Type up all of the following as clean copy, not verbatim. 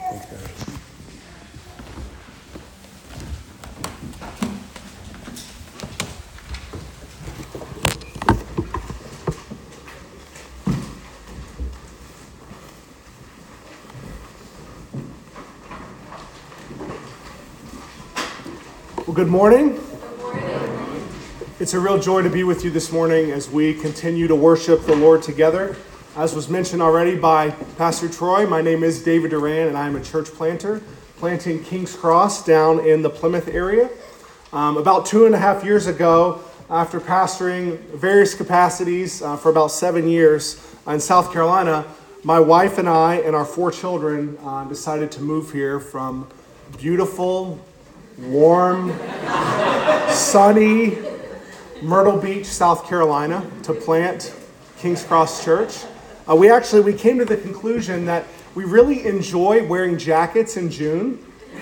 Thanks, guys. Well, good morning. Good morning. It's a real joy to be with you this morning as we continue to worship the Lord together. As was mentioned already by Pastor Troy, my name is David Duran, and I am a church planter, planting King's Cross down in the Plymouth area. About 2.5 years ago, after pastoring various capacities for about 7 years in South Carolina, my wife and I and our 4 children decided to move here from beautiful, warm, sunny Myrtle Beach, South Carolina, to plant King's Cross Church. We came to the conclusion that we really enjoy wearing jackets in June,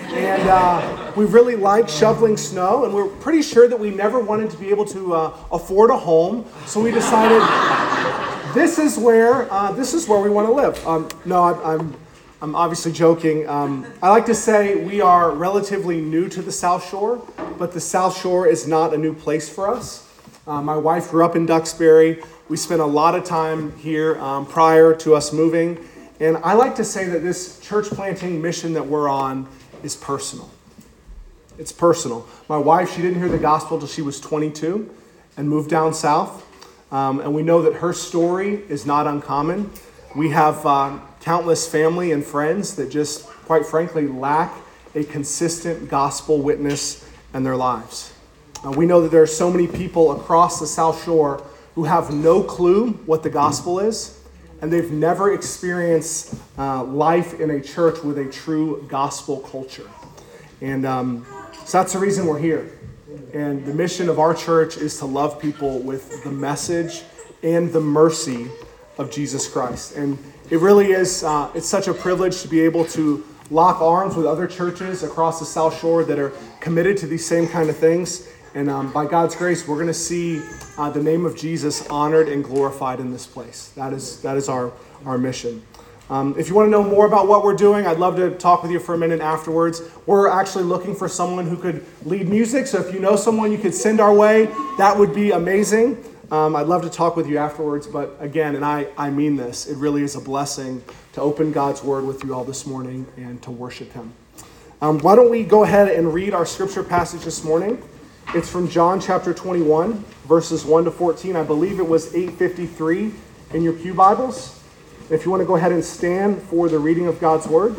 and we really like shoveling snow, and we're pretty sure that we never wanted to be able to afford a home, so we decided this is where we want to live. I'm obviously joking. I like to say we are relatively new to the South Shore, but the South Shore is not a new place for us. My wife grew up in Duxbury. We spent a lot of time here prior to us moving. And I like to say that this church planting mission that we're on is personal. It's personal. My wife, she didn't hear the gospel till she was 22 and moved down south. And we know that her story is not uncommon. We have countless family and friends that just, quite frankly, lack a consistent gospel witness in their lives. We know that there are so many people across the South Shore who have no clue what the gospel is, and they've never experienced life in a church with a true gospel culture. And so that's the reason we're here. And the mission of our church is to love people with the message and the mercy of Jesus Christ. And it really is, it's such a privilege to be able to lock arms with other churches across the South Shore that are committed to these same kind of things. And by God's grace, we're going to see the name of Jesus honored and glorified in this place. That is our mission. If you want to know more about what we're doing, I'd love to talk with you for a minute afterwards. We're actually looking for someone who could lead music. So if you know someone you could send our way, that would be amazing. I'd love to talk with you afterwards, but again, and I mean this, it really is a blessing to open God's Word with you all this morning and to worship Him. Why don't we go ahead and read our scripture passage this morning? It's from John chapter 21, verses 1 to 14. I believe it was 853 in your pew Bibles. If you want to go ahead and stand for the reading of God's Word.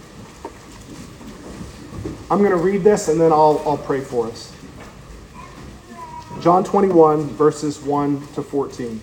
I'm going to read this and then I'll pray for us. John 21, verses 1 to 14.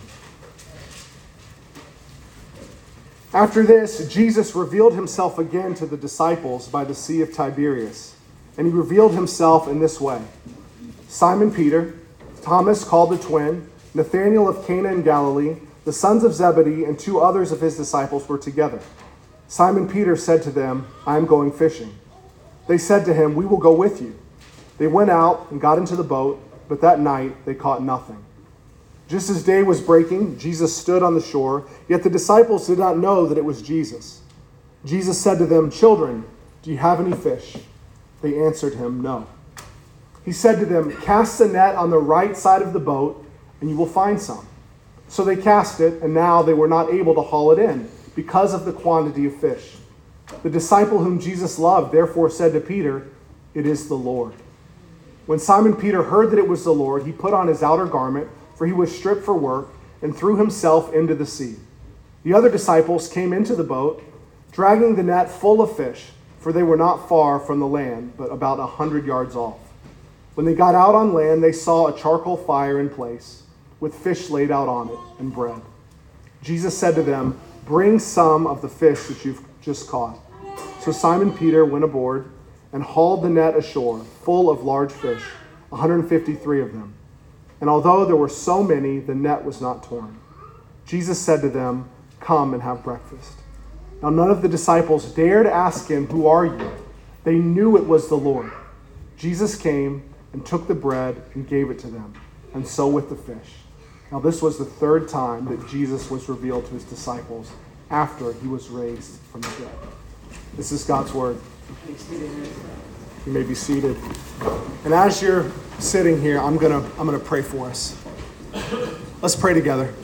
After this, Jesus revealed himself again to the disciples by the Sea of Tiberias, and he revealed himself in this way. Simon Peter, Thomas called the twin, Nathanael of Cana in Galilee, the sons of Zebedee, and 2 others of his disciples were together. Simon Peter said to them, "I am going fishing." They said to him, "We will go with you." They went out and got into the boat, but that night they caught nothing. Just as day was breaking, Jesus stood on the shore, yet the disciples did not know that it was Jesus. Jesus said to them, "Children, do you have any fish?" They answered him, "No." He said to them, "Cast the net on the right side of the boat, and you will find some." So they cast it, and now they were not able to haul it in, because of the quantity of fish. The disciple whom Jesus loved therefore said to Peter, "It is the Lord." When Simon Peter heard that it was the Lord, he put on his outer garment, for he was stripped for work, and threw himself into the sea. The other disciples came into the boat, dragging the net full of fish, for they were not far from the land, but about 100 yards off. When they got out on land, they saw a charcoal fire in place, with fish laid out on it, and bread. Jesus said to them, "Bring some of the fish that you've just caught." So Simon Peter went aboard and hauled the net ashore, full of large fish, 153 of them. And although there were so many, the net was not torn. Jesus said to them, "Come and have breakfast." Now none of the disciples dared ask him, "Who are you?" They knew it was the Lord. Jesus came and took the bread and gave it to them, and so with the fish. Now this was the 3rd time that Jesus was revealed to his disciples after he was raised from the dead. This is God's word. You may be seated. And as you're sitting here, I'm gonna pray for us. Let's pray together.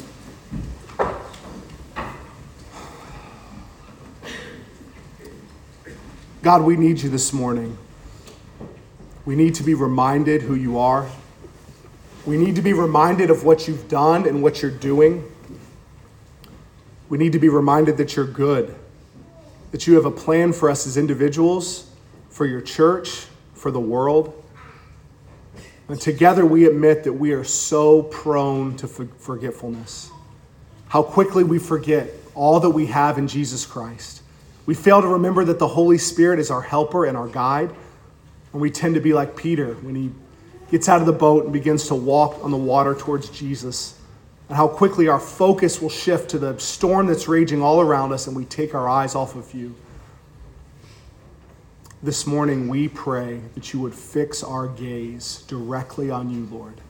God, we need you this morning. We need to be reminded who you are. We need to be reminded of what you've done and what you're doing. We need to be reminded that you're good, that you have a plan for us as individuals, for your church, for the world. And together we admit that we are so prone to forgetfulness. How quickly we forget all that we have in Jesus Christ. We fail to remember that the Holy Spirit is our helper and our guide. And we tend to be like Peter when he gets out of the boat and begins to walk on the water towards Jesus. And how quickly our focus will shift to the storm that's raging all around us and we take our eyes off of you. This morning we pray that you would fix our gaze directly on you, Lord.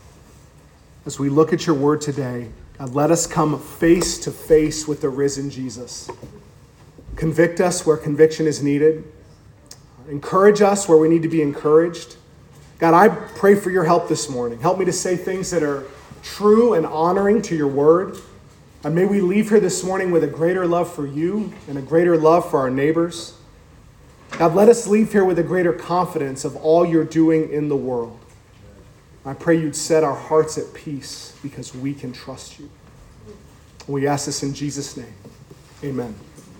As we look at your word today, God, let us come face to face with the risen Jesus. Convict us where conviction is needed. Encourage us where we need to be encouraged. God, I pray for your help this morning. Help me to say things that are true and honoring to your word. And may we leave here this morning with a greater love for you and a greater love for our neighbors. God, let us leave here with a greater confidence of all you're doing in the world. I pray you'd set our hearts at peace because we can trust you. We ask this in Jesus' name. Amen.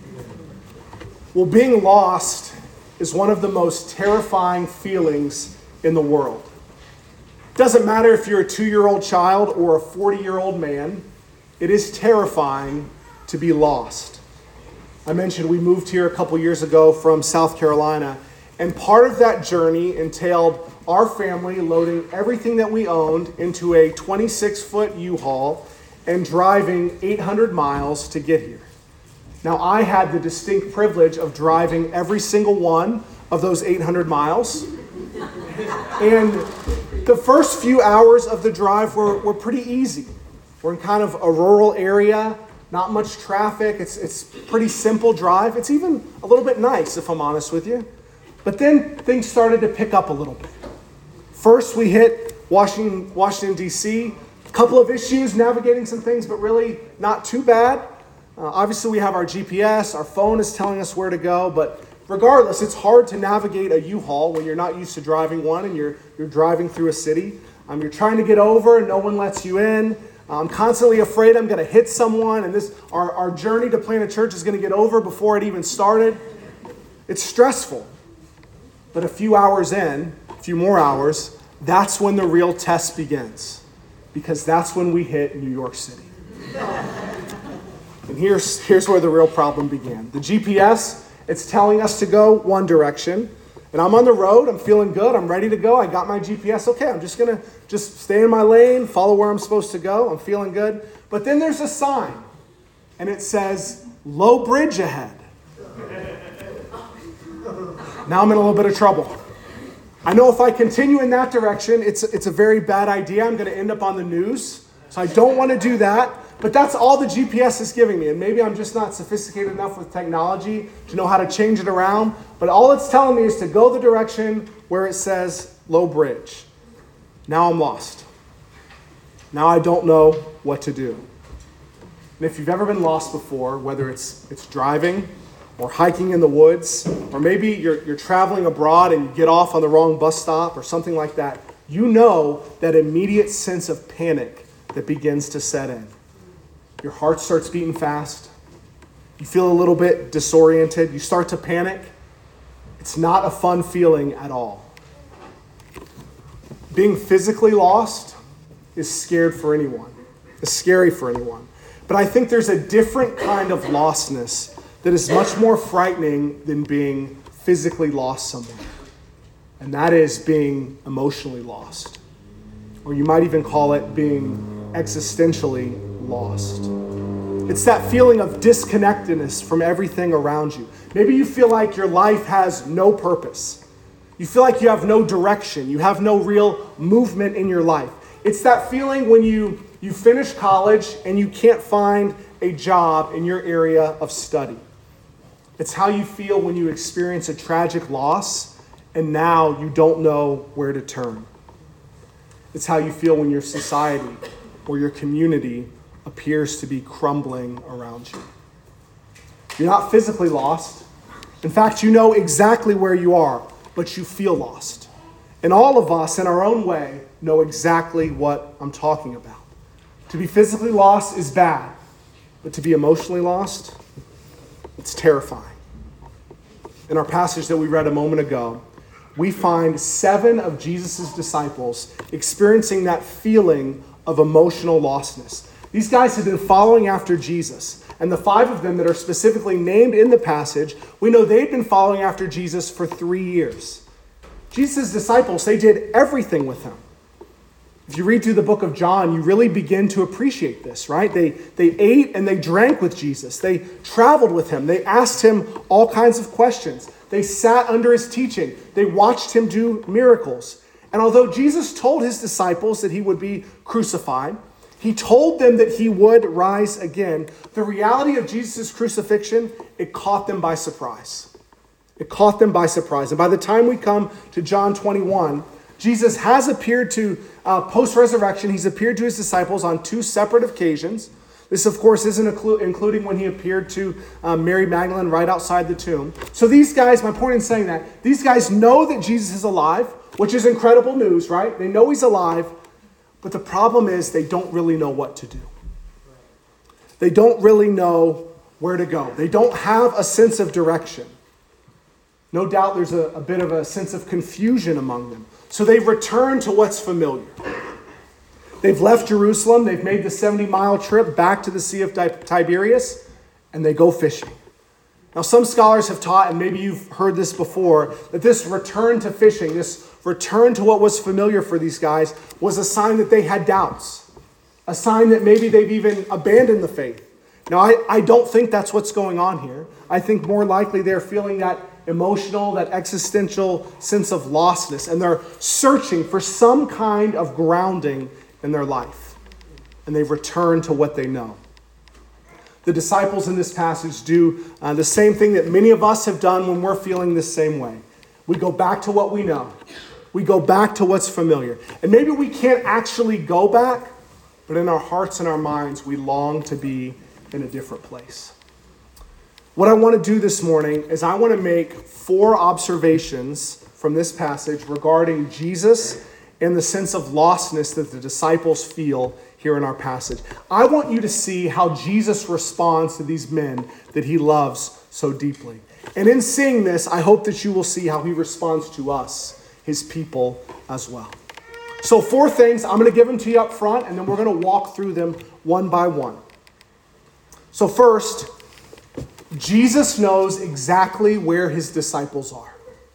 Well, being lost is one of the most terrifying feelings in the world. It doesn't matter if you're a 2-year-old child or a 40-year-old man, it is terrifying to be lost. I mentioned we moved here a couple years ago from South Carolina, and part of that journey entailed our family loading everything that we owned into a 26-foot U-Haul and driving 800 miles to get here. Now, I had the distinct privilege of driving every single one of those 800 miles. And the first few hours of the drive were pretty easy. We're in kind of a rural area, not much traffic. It's pretty simple drive. It's even a little bit nice, if I'm honest with you. But then things started to pick up a little bit. First, we hit Washington, D.C. A couple of issues, navigating some things, but really not too bad. Obviously, we have our GPS. Our phone is telling us where to go. But regardless, it's hard to navigate a U-Haul when you're not used to driving one and you're driving through a city. You're trying to get over and no one lets you in. I'm constantly afraid I'm going to hit someone, and our journey to plant a church is going to get over before it even started. It's stressful. But a few hours in, a few more hours, that's when the real test begins. Because that's when we hit New York City. And here's where the real problem began. The GPS, it's telling us to go one direction. And I'm on the road. I'm feeling good. I'm ready to go. I got my GPS. Okay, I'm just going to stay in my lane, follow where I'm supposed to go. I'm feeling good. But then there's a sign. And it says, low bridge ahead. Now I'm in a little bit of trouble. I know if I continue in that direction, it's a very bad idea. I'm going to end up on the news. So I don't want to do that. But that's all the GPS is giving me. And maybe I'm just not sophisticated enough with technology to know how to change it around. But all it's telling me is to go the direction where it says low bridge. Now I'm lost. Now I don't know what to do. And if you've ever been lost before, whether it's driving or hiking in the woods, or maybe you're traveling abroad and you get off on the wrong bus stop or something like that, you know that immediate sense of panic that begins to set in. Your heart starts beating fast. You feel a little bit disoriented. You start to panic. It's not a fun feeling at all. Being physically lost is scared for anyone. It's scary for anyone. But I think there's a different kind of lostness that is much more frightening than being physically lost somewhere. And that is being emotionally lost. Or you might even call it being existentially lost. It's that feeling of disconnectedness from everything around you. Maybe you feel like your life has no purpose. You feel like you have no direction. You have no real movement in your life. It's that feeling when you finish college and you can't find a job in your area of study. It's how you feel when you experience a tragic loss and now you don't know where to turn. It's how you feel when your society or your community appears to be crumbling around you. You're not physically lost. In fact, you know exactly where you are, but you feel lost. And all of us, in our own way, know exactly what I'm talking about. To be physically lost is bad, but to be emotionally lost, it's terrifying. In our passage that we read a moment ago, we find 7 of Jesus' disciples experiencing that feeling of emotional lostness. These guys have been following after Jesus. And the 5 of them that are specifically named in the passage, we know they've been following after Jesus for 3 years. Jesus' disciples, they did everything with him. If you read through the book of John, you really begin to appreciate this, right? They ate and they drank with Jesus. They traveled with him. They asked him all kinds of questions. They sat under his teaching. They watched him do miracles. And although Jesus told his disciples that he would be crucified, he told them that he would rise again. The reality of Jesus' crucifixion, it caught them by surprise. It caught them by surprise. And by the time we come to John 21, Jesus has appeared to, post-resurrection, he's appeared to his disciples on 2 separate occasions. This, of course, isn't including when he appeared to Mary Magdalene right outside the tomb. So these guys, my point in saying that, these guys know that Jesus is alive, which is incredible news, right? They know he's alive. But the problem is they don't really know what to do. They don't really know where to go. They don't have a sense of direction. No doubt there's a bit of a sense of confusion among them. So they return to what's familiar. They've left Jerusalem. They've made the 70-mile trip back to the Sea of Tiberias, and they go fishing. Now, some scholars have taught, and maybe you've heard this before, that this return to fishing, this return to what was familiar for these guys, was a sign that they had doubts. A sign that maybe they've even abandoned the faith. Now, I don't think that's what's going on here. I think more likely they're feeling that emotional, that existential sense of lostness, and they're searching for some kind of grounding in their life. And they've returned to what they know. The disciples in this passage do the same thing that many of us have done when we're feeling this same way. We go back to what we know. We go back to what's familiar. And maybe we can't actually go back, but in our hearts and our minds, we long to be in a different place. What I want to do this morning is I want to make 4 observations from this passage regarding Jesus and the sense of lostness that the disciples feel here in our passage. I want you to see how Jesus responds to these men that he loves so deeply. And in seeing this, I hope that you will see how he responds to us, his people, as well. So 4 things, I'm going to give them to you up front, and then we're going to walk through them one by one. So first, Jesus knows exactly where his disciples are.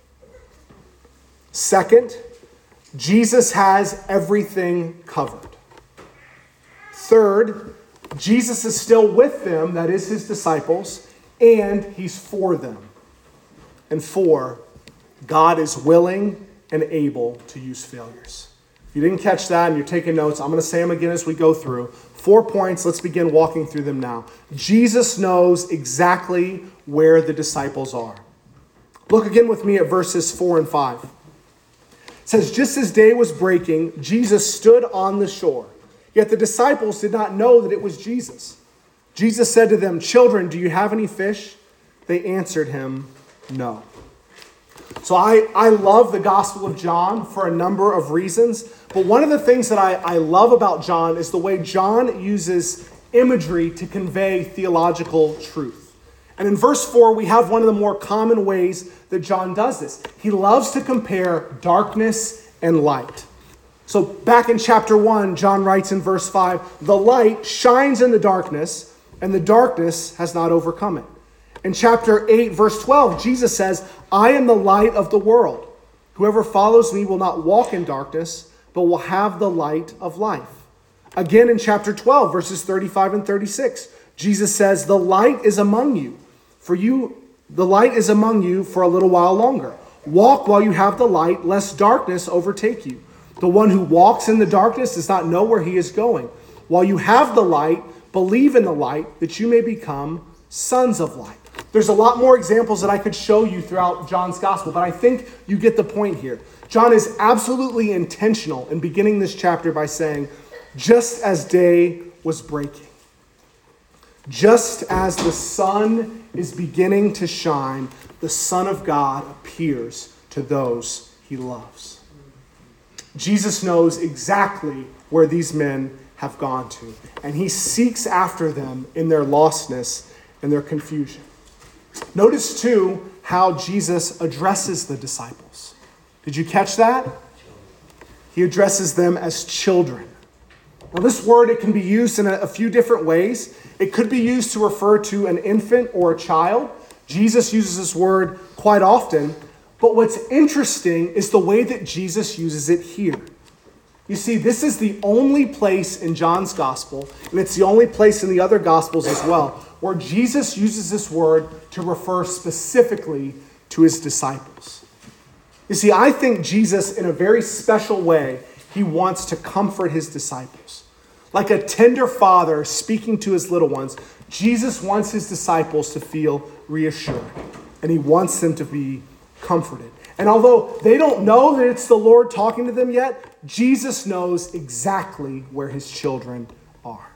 Second, Jesus has everything covered. Third, Jesus is still with them, that is his disciples, and he's for them. And 4, God is willing and able to use failures. If you didn't catch that and you're taking notes, I'm going to say them again as we go through. 4 points, let's begin walking through them now. Jesus knows exactly where the disciples are. Look again with me at verses 4 and 5. It says, just as day was breaking, Jesus stood on the shore. Yet the disciples did not know that it was Jesus. Jesus said to them, children, do you have any fish? They answered him, no. So I love the Gospel of John for a number of reasons. But one of the things that I love about John is the way John uses imagery to convey theological truth. And in verse 4, we have one of the more common ways that John does this. He loves to compare darkness and light. So back in chapter 1, John writes in verse 5, the light shines in the darkness, and the darkness has not overcome it. In chapter 8, verse 12, Jesus says, I am the light of the world. Whoever follows me will not walk in darkness, but will have the light of life. Again in chapter 12, verses 35 and 36, Jesus says, the light is among you. The light is among you for a little while longer. Walk while you have the light, lest darkness overtake you. The one who walks in the darkness does not know where he is going. While you have the light, believe in the light, that you may become sons of light. There's a lot more examples that I could show you throughout John's gospel, but I think you get the point here. John is absolutely intentional in beginning this chapter by saying, just as day was breaking, just as the sun is beginning to shine, the Son of God appears to those he loves. Jesus knows exactly where these men have gone to, and he seeks after them in their lostness and their confusion. Notice, too, how Jesus addresses the disciples. Did you catch that? He addresses them as children. Now, this word, it can be used in a few different ways. It could be used to refer to an infant or a child. Jesus uses this word quite often. But what's interesting is the way that Jesus uses it here. You see, this is the only place in John's gospel, and it's the only place in the other gospels as well, where Jesus uses this word to refer specifically to his disciples. You see, I think Jesus, in a very special way, he wants to comfort his disciples. Like a tender father speaking to his little ones, Jesus wants his disciples to feel reassured, and he wants them to be comforted. And although they don't know that it's the Lord talking to them yet, Jesus knows exactly where his children are.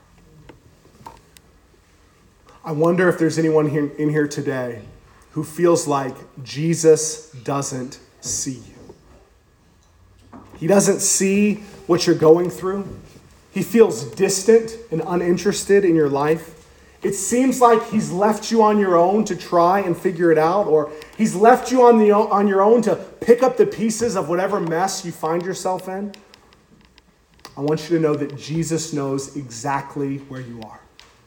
I wonder if there's anyone in here today who feels like Jesus doesn't see you. He doesn't see what you're going through. He feels distant and uninterested in your life. It seems like he's left you on your own to try and figure it out, or he's left you on your own to pick up the pieces of whatever mess you find yourself in. I want you to know that Jesus knows exactly where you are.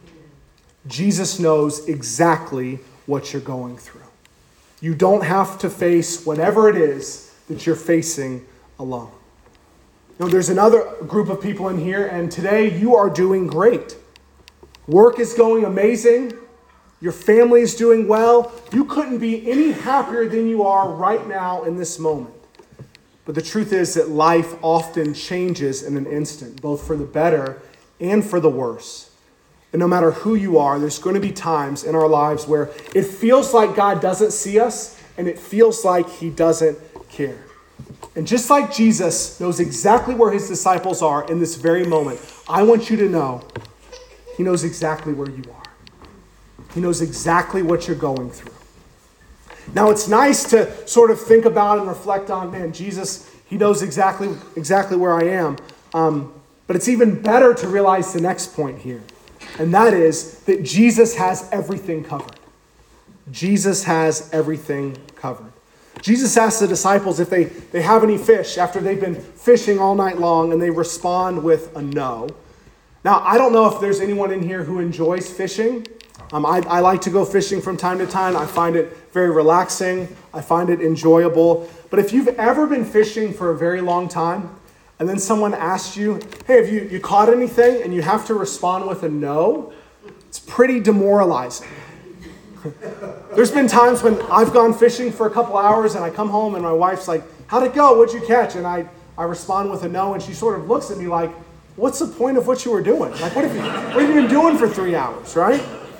Jesus knows exactly what you're going through. You don't have to face whatever it is that you're facing alone. You know, there's another group of people in here, and today you are doing great. Work is going amazing. Your family is doing well. You couldn't be any happier than you are right now in this moment. But the truth is that life often changes in an instant, both for the better and for the worse. And no matter who you are, there's going to be times in our lives where it feels like God doesn't see us, and it feels like he doesn't care. And just like Jesus knows exactly where his disciples are in this very moment, I want you to know he knows exactly where you are. He knows exactly what you're going through. Now, it's nice to sort of think about and reflect on, man, Jesus, he knows exactly where I am. But it's even better to realize the next point here. And that is that Jesus has everything covered. Jesus has everything covered. Jesus asks the disciples if they have any fish after they've been fishing all night long, and they respond with a no. Now, I don't know if there's anyone in here who enjoys fishing. I like to go fishing from time to time. I find it very relaxing. I find it enjoyable. But if you've ever been fishing for a very long time, and then someone asks you, hey, have you caught anything? And you have to respond with a no, it's pretty demoralizing. There's been times when I've gone fishing for a couple hours and I come home and my wife's like, how'd it go? What'd you catch? And I respond with a no, and she sort of looks at me like, what's the point of what you were doing? Like, what have you been doing for 3 hours, right?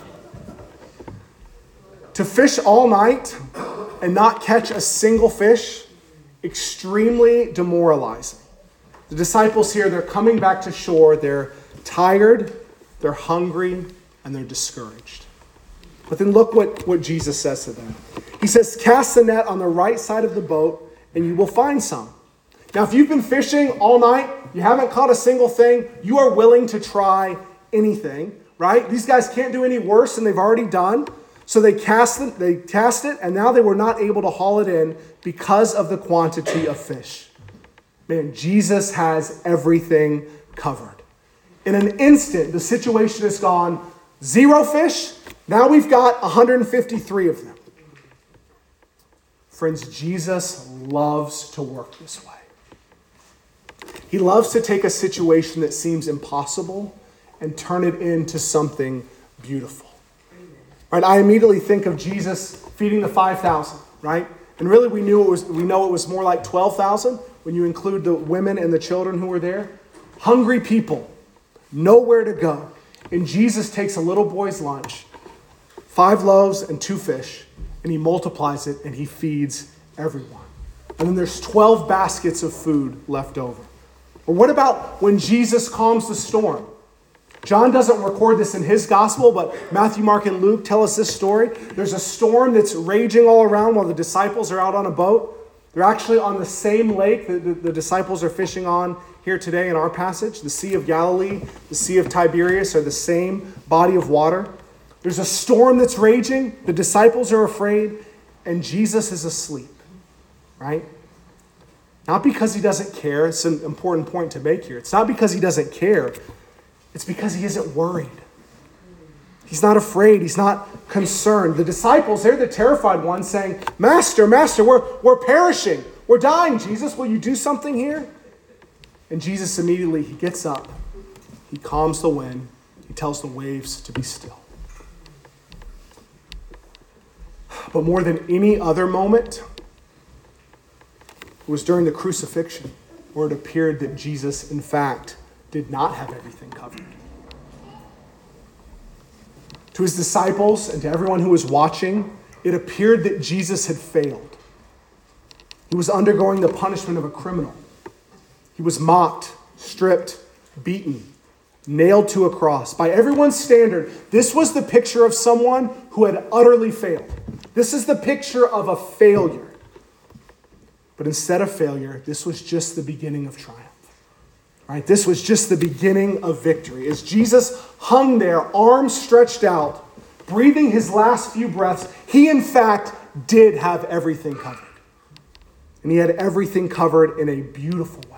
To fish all night and not catch a single fish, extremely demoralizing. The disciples here, they're coming back to shore. They're tired, they're hungry, and they're discouraged. But then look what Jesus says to them. He says, cast the net on the right side of the boat, and you will find some. Now, if you've been fishing all night, you haven't caught a single thing, you are willing to try anything, right? These guys can't do any worse than they've already done. So they cast it, and now they were not able to haul it in because of the quantity of fish. Man, Jesus has everything covered. In an instant, the situation has gone 0 fish. Now we've got 153 of them. Friends, Jesus loves to work this way. He loves to take a situation that seems impossible and turn it into something beautiful. Right? I immediately think of Jesus feeding the 5,000, right? And really we know it was more like 12,000 when you include the women and the children who were there. Hungry people, nowhere to go. And Jesus takes a little boy's lunch, 5 loaves and 2 fish, and he multiplies it and he feeds everyone. And then there's 12 baskets of food left over. Or what about when Jesus calms the storm? John doesn't record this in his gospel, but Matthew, Mark, and Luke tell us this story. There's a storm that's raging all around while the disciples are out on a boat. They're actually on the same lake that the disciples are fishing on here today in our passage. The Sea of Galilee, the Sea of Tiberias are the same body of water. There's a storm that's raging. The disciples are afraid, and Jesus is asleep, right? Not because he doesn't care. It's an important point to make here. It's not because he doesn't care. It's because he isn't worried. He's not afraid. He's not concerned. The disciples, they're the terrified ones saying, Master, we're perishing. We're dying, Jesus. Will you do something here? And Jesus immediately, he gets up. He calms the wind. He tells the waves to be still. But more than any other moment, it was during the crucifixion where it appeared that Jesus, in fact, did not have everything covered. To his disciples and to everyone who was watching, it appeared that Jesus had failed. He was undergoing the punishment of a criminal. He was mocked, stripped, beaten, nailed to a cross. By everyone's standard, this was the picture of someone who had utterly failed. This is the picture of a failure. But instead of failure, this was just the beginning of triumph. Right? This was just the beginning of victory. As Jesus hung there, arms stretched out, breathing his last few breaths, he in fact did have everything covered. And he had everything covered in a beautiful way.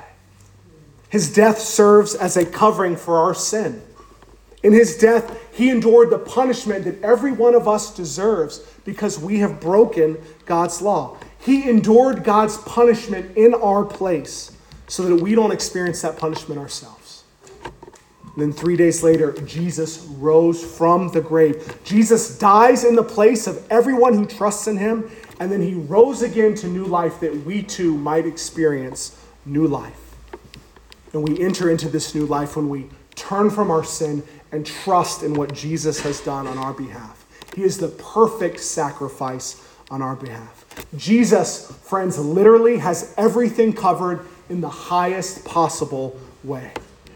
His death serves as a covering for our sin. In his death, he endured the punishment that every one of us deserves because we have broken God's law. He endured God's punishment in our place so that we don't experience that punishment ourselves. And then 3 days later, Jesus rose from the grave. Jesus dies in the place of everyone who trusts in him, and then he rose again to new life that we too might experience new life. And we enter into this new life when we turn from our sin and trust in what Jesus has done on our behalf. He is the perfect sacrifice on our behalf. Jesus, friends, literally has everything covered in the highest possible way.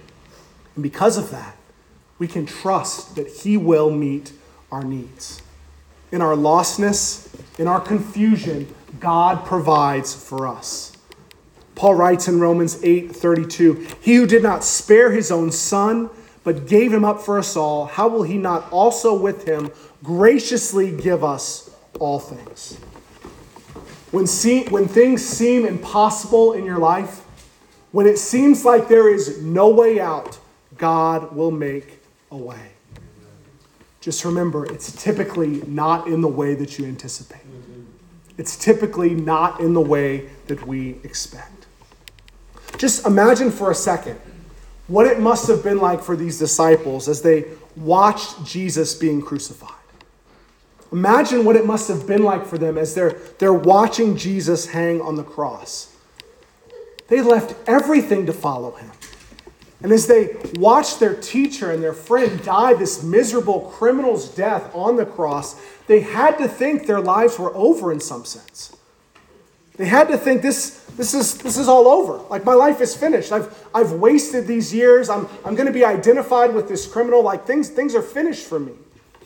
And because of that, we can trust that he will meet our needs. In our lostness, in our confusion, God provides for us. Paul writes in Romans 8:32, "He who did not spare his own son, but gave him up for us all, how will he not also with him graciously give us all things?" When things seem impossible in your life, when it seems like there is no way out, God will make a way. Just remember, it's typically not in the way that you anticipate. It's typically not in the way that we expect. Just imagine for a second what it must have been like for these disciples as they watched Jesus being crucified. Imagine what it must have been like for them as they're watching Jesus hang on the cross. They left everything to follow him. And as they watched their teacher and their friend die this miserable criminal's death on the cross, they had to think their lives were over in some sense. They had to think this is all over. Like, my life is finished. I've wasted these years. I'm going to be identified with this criminal. Like, things are finished for me.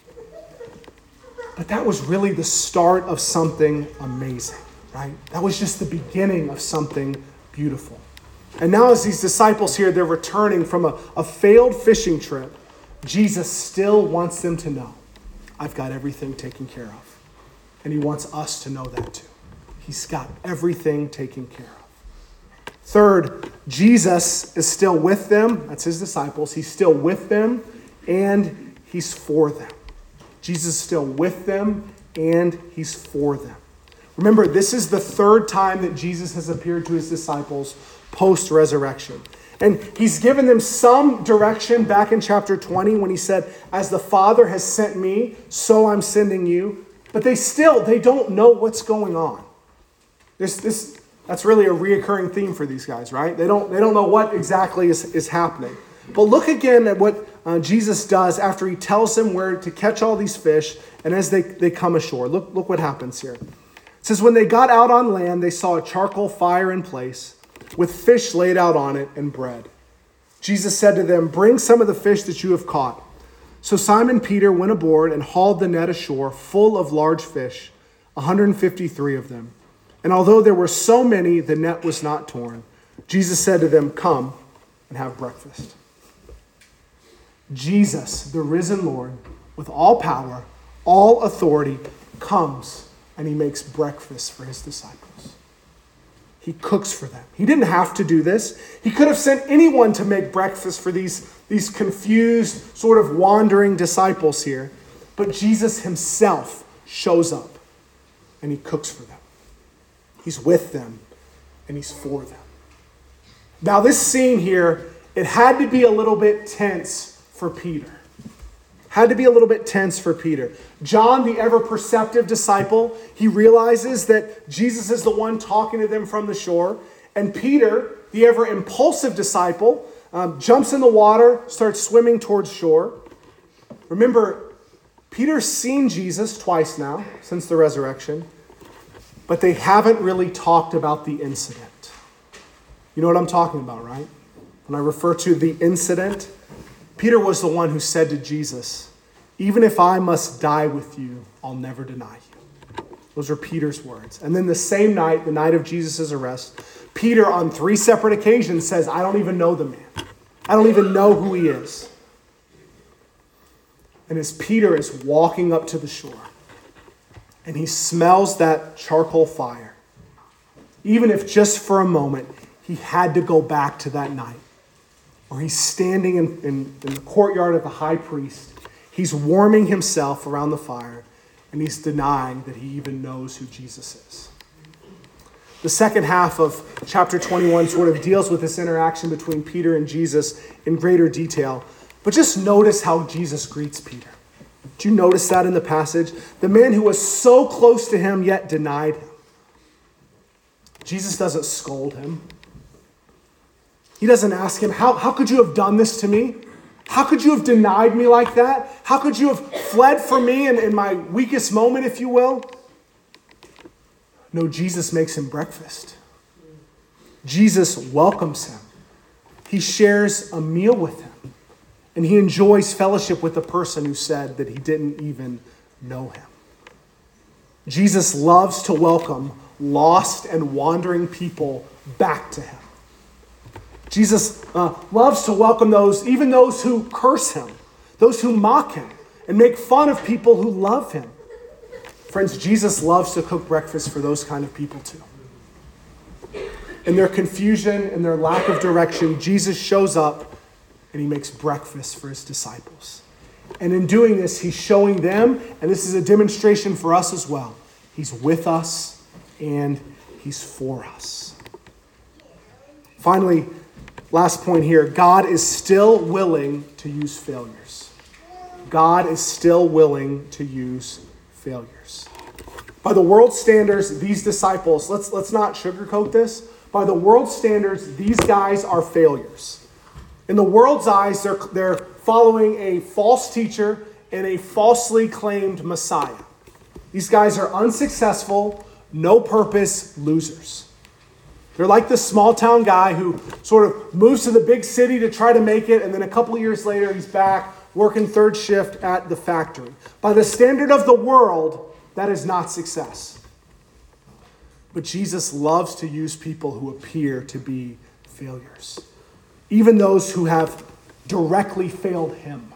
But that was really the start of something amazing, right? That was just the beginning of something beautiful. And now as these disciples here, they're returning from a failed fishing trip, Jesus still wants them to know, I've got everything taken care of. And he wants us to know that too. He's got everything taken care of. Third, Jesus is still with them. That's his disciples. He's still with them and he's for them. Jesus is still with them and he's for them. Remember, this is the third time that Jesus has appeared to his disciples post-resurrection. And he's given them some direction back in chapter 20 when he said, as the Father has sent me, so I'm sending you. But they don't know what's going on. That's really a reoccurring theme for these guys, right? They don't know what exactly is happening. But look again at what Jesus does after he tells them where to catch all these fish, and as they come ashore. Look what happens here. It says, when they got out on land, they saw a charcoal fire in place, with fish laid out on it and bread. Jesus said to them, bring some of the fish that you have caught. So Simon Peter went aboard and hauled the net ashore full of large fish, 153 of them. And although there were so many, the net was not torn. Jesus said to them, come and have breakfast. Jesus, the risen Lord, with all power, all authority, comes and he makes breakfast for his disciples. He cooks for them. He didn't have to do this. He could have sent anyone to make breakfast for these confused, sort of wandering disciples here. But Jesus himself shows up and he cooks for them. He's with them and he's for them. Now this scene here, it had to be a little bit tense for Peter. Had to be a little bit tense for Peter. John, the ever-perceptive disciple, he realizes that Jesus is the one talking to them from the shore. And Peter, the ever-impulsive disciple, jumps in the water, starts swimming towards shore. Remember, Peter's seen Jesus twice now since the resurrection, but they haven't really talked about the incident. You know what I'm talking about, right? When I refer to the incident, Peter was the one who said to Jesus, even if I must die with you, I'll never deny you. Those are Peter's words. And then the same night, the night of Jesus' arrest, Peter on 3 separate occasions says, I don't even know the man. I don't even know who he is. And as Peter is walking up to the shore, and he smells that charcoal fire, even if just for a moment, he had to go back to that night. Or he's standing in the courtyard of the high priest. He's warming himself around the fire, and he's denying that he even knows who Jesus is. The second half of chapter 21 sort of deals with this interaction between Peter and Jesus in greater detail. But just notice how Jesus greets Peter. Did you notice that in the passage? The man who was so close to him yet denied him. Jesus doesn't scold him. He doesn't ask him, how could you have done this to me? How could you have denied me like that? How could you have fled from me in my weakest moment, if you will? No, Jesus makes him breakfast. Jesus welcomes him. He shares a meal with him. And he enjoys fellowship with the person who said that he didn't even know him. Jesus loves to welcome lost and wandering people back to him. Jesus loves to welcome even those who curse him, those who mock him, and make fun of people who love him. Friends, Jesus loves to cook breakfast for those kind of people too. In their confusion and their lack of direction, Jesus shows up and he makes breakfast for his disciples. And in doing this, he's showing them, and this is a demonstration for us as well, he's with us and he's for us. Finally, last point here, God is still willing to use failures. God is still willing to use failures. By the world's standards, these disciples, let's not sugarcoat this. By the world's standards, these guys are failures. In the world's eyes, they're following a false teacher and a falsely claimed Messiah. These guys are unsuccessful, no purpose losers. They're like the small town guy who sort of moves to the big city to try to make it, and then a couple of years later, he's back working third shift at the factory. By the standard of the world, that is not success. But Jesus loves to use people who appear to be failures, even those who have directly failed him.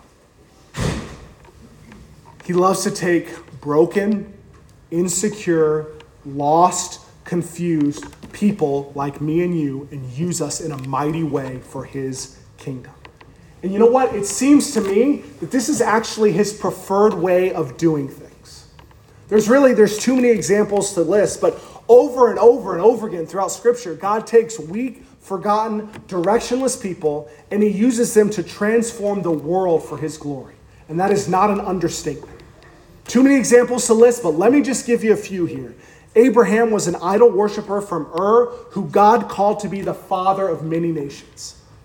He loves to take broken, insecure, lost, confused people like me and you and use us in a mighty way for his kingdom. And you know what? It seems to me that this is actually his preferred way of doing things. There's too many examples to list, but over and over and over again throughout Scripture, God takes weak, forgotten, directionless people and he uses them to transform the world for his glory. And that is not an understatement. Too many examples to list, but let me just give you a few here. Abraham was an idol worshiper from Ur who God called to be the father of many nations.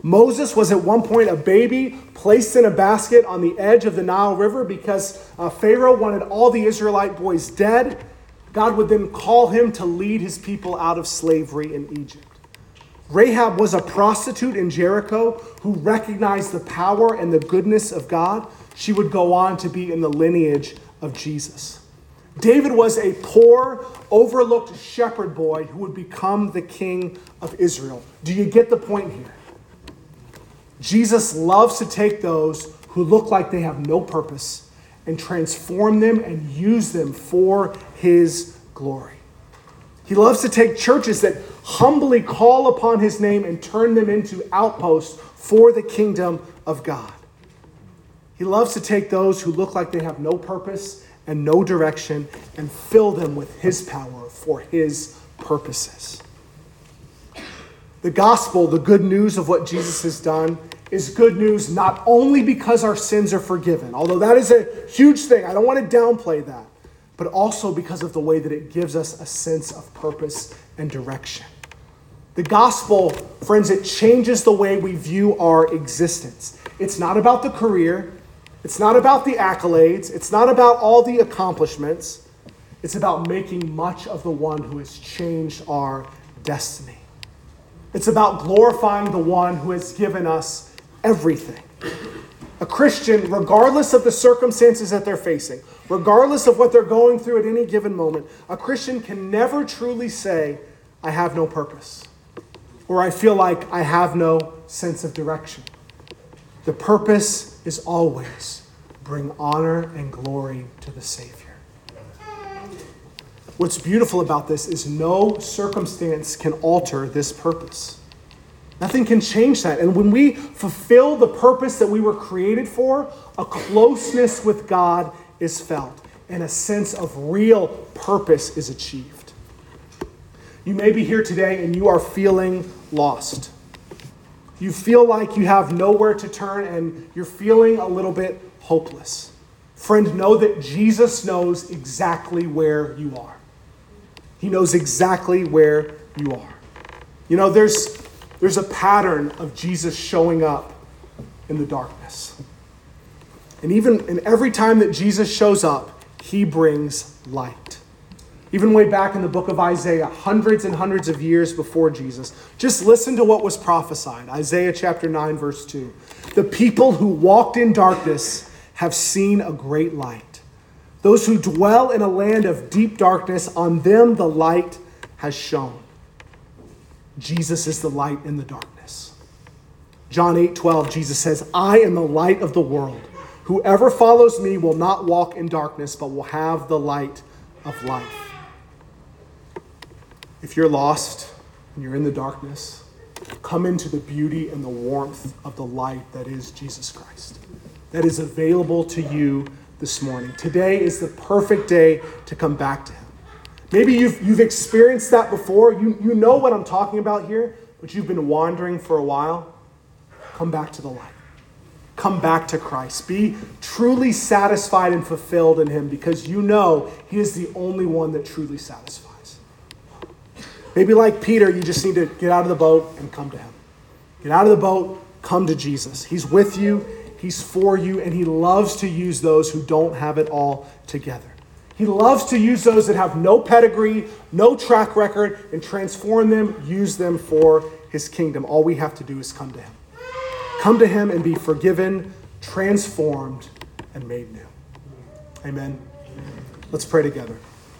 Moses was at one point a baby placed in a basket on the edge of the Nile River because Pharaoh wanted all the Israelite boys dead. God would then call him to lead his people out of slavery in Egypt. Rahab was a prostitute in Jericho who recognized the power and the goodness of God. She would go on to be in the lineage of Jesus. David was a poor, overlooked shepherd boy who would become the king of Israel. Do you get the point here? Jesus loves to take those who look like they have no purpose and transform them and use them for his glory. He loves to take churches that humbly call upon his name and turn them into outposts for the kingdom of God. He loves to take those who look like they have no purpose and no direction and fill them with his power for his purposes. The gospel, the good news of what Jesus has done, is good news not only because our sins are forgiven, although that is a huge thing. I don't want to downplay that. But also because of the way that it gives us a sense of purpose and direction. The gospel, friends, it changes the way we view our existence. It's not about the career. It's not about the accolades. It's not about all the accomplishments. It's about making much of the one who has changed our destiny. It's about glorifying the one who has given us everything. A Christian, regardless of the circumstances that they're facing, regardless of what they're going through at any given moment, a Christian can never truly say, I have no purpose, or I feel like I have no sense of direction. The purpose is always bring honor and glory to the Savior. What's beautiful about this is no circumstance can alter this purpose. Nothing can change that. And when we fulfill the purpose that we were created for, a closeness with God is felt and a sense of real purpose is achieved. You may be here today and you are feeling lost. You feel like you have nowhere to turn and you're feeling a little bit hopeless. Friend, know that Jesus knows exactly where you are. He knows exactly where you are. You know, there's a pattern of Jesus showing up in the darkness. And every time that Jesus shows up, he brings light. Even way back in the book of Isaiah, hundreds and hundreds of years before Jesus, just listen to what was prophesied. Isaiah chapter 9, verse 2. The people who walked in darkness have seen a great light. Those who dwell in a land of deep darkness, on them the light has shone. Jesus is the light in the darkness. John 8:12, Jesus says, I am the light of the world. Whoever follows me will not walk in darkness, but will have the light of life. If you're lost and you're in the darkness, come into the beauty and the warmth of the light that is Jesus Christ. That is available to you this morning. Today is the perfect day to come back to him. Maybe you've experienced that before. You know what I'm talking about here, but you've been wandering for a while. Come back to the light. Come back to Christ. Be truly satisfied and fulfilled in him because you know he is the only one that truly satisfies. Maybe like Peter, you just need to get out of the boat and come to him. Get out of the boat, come to Jesus. He's with you, he's for you, and he loves to use those who don't have it all together. He loves to use those that have no pedigree, no track record, and transform them, use them for his kingdom. All we have to do is come to him. Come to him and be forgiven, transformed, and made new. Amen. Let's pray together.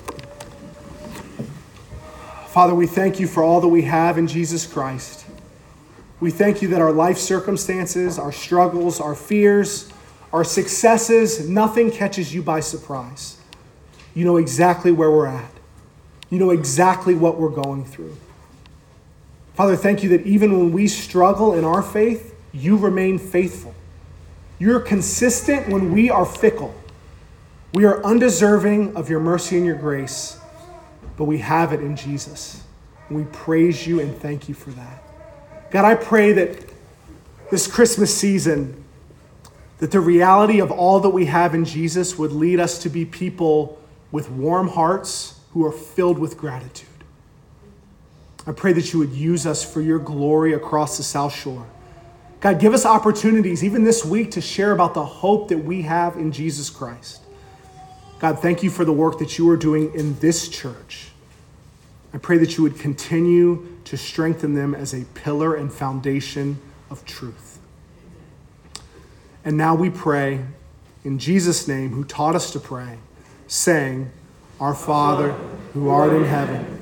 Father, we thank you for all that we have in Jesus Christ. We thank you that our life circumstances, our struggles, our fears, our successes, nothing catches you by surprise. You know exactly where we're at. You know exactly what we're going through. Father, thank you that even when we struggle in our faith, you remain faithful. You're consistent when we are fickle. We are undeserving of your mercy and your grace, but we have it in Jesus. We praise you and thank you for that. God, I pray that this Christmas season, that the reality of all that we have in Jesus would lead us to be people with warm hearts who are filled with gratitude. I pray that you would use us for your glory across the South Shore. God, give us opportunities, even this week, to share about the hope that we have in Jesus Christ. God, thank you for the work that you are doing in this church. I pray that you would continue to strengthen them as a pillar and foundation of truth. And now we pray in Jesus' name, who taught us to pray, saying, Our Father, who art in heaven,